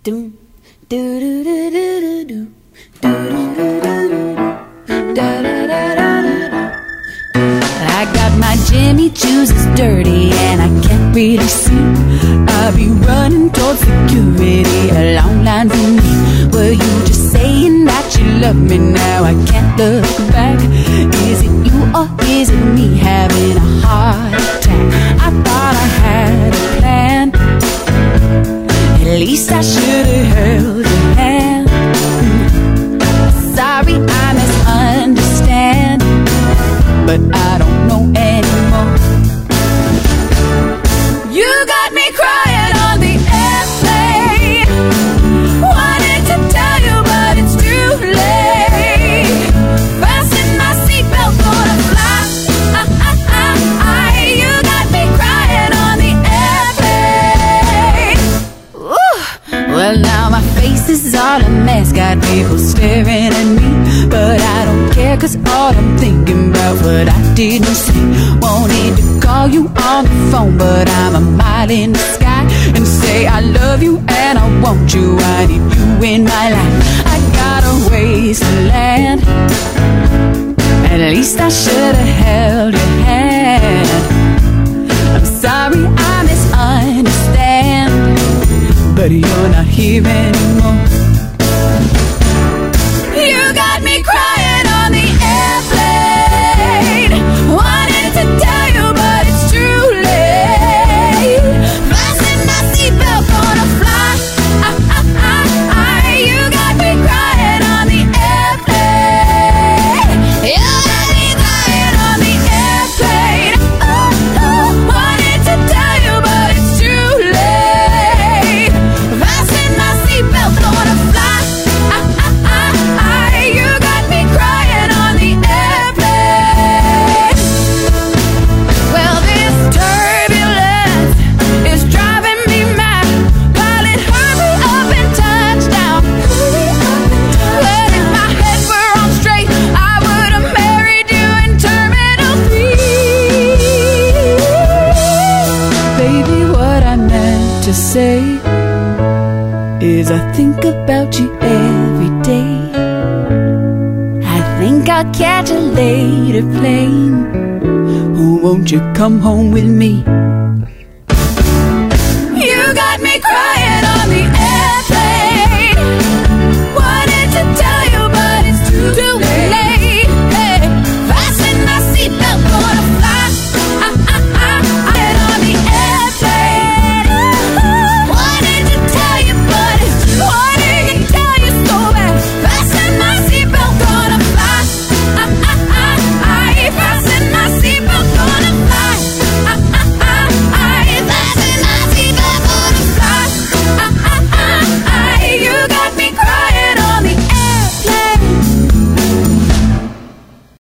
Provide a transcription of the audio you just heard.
do do do do do do do da da da da da. I got my Jimmy Choos dirty and I can't really see. I'll be running towards security, a long line for me. Were you just saying that you love me now? I can't look back. Is it you or is it me having a heart attack? I thought I had a plan. At least I should have held your hand. Sorry, I misunderstand, but I don't know anymore. You got me crying on the airplane. Wanted to tell you, but it's too late. Fasten my seatbelt, gonna fly. You got me crying on the airplane. Ooh. Well, now my face is all a mess, got people staring at me, but I don't care, cause all I'm thinking about what I didn't say. Wanted to call you on the phone, but I'm a mile in the sky and say I love you and I want you, I need you in my life. I got a ways to land. At least I should have held your hand. I'm sorry, I misunderstand, but you're not here anymore. You got me crying on the airplane. Wanted to tell you, but it's too late. Fasten my seatbelt, gonna fly. You got me crying on the airplane. You got me crying on the airplane. Wanted to tell you, but it's too late. Fasten my seatbelt, gonna fly. You got me crying on the airplane. Well, this turbulence is driving me mad. Pilot, hurry up and touchdown. But if my head were on straight, I would have married you in Terminal 3. Baby, what I meant to say is I think about you every day. I think I'll catch a later plane. Oh, won't you come home with me?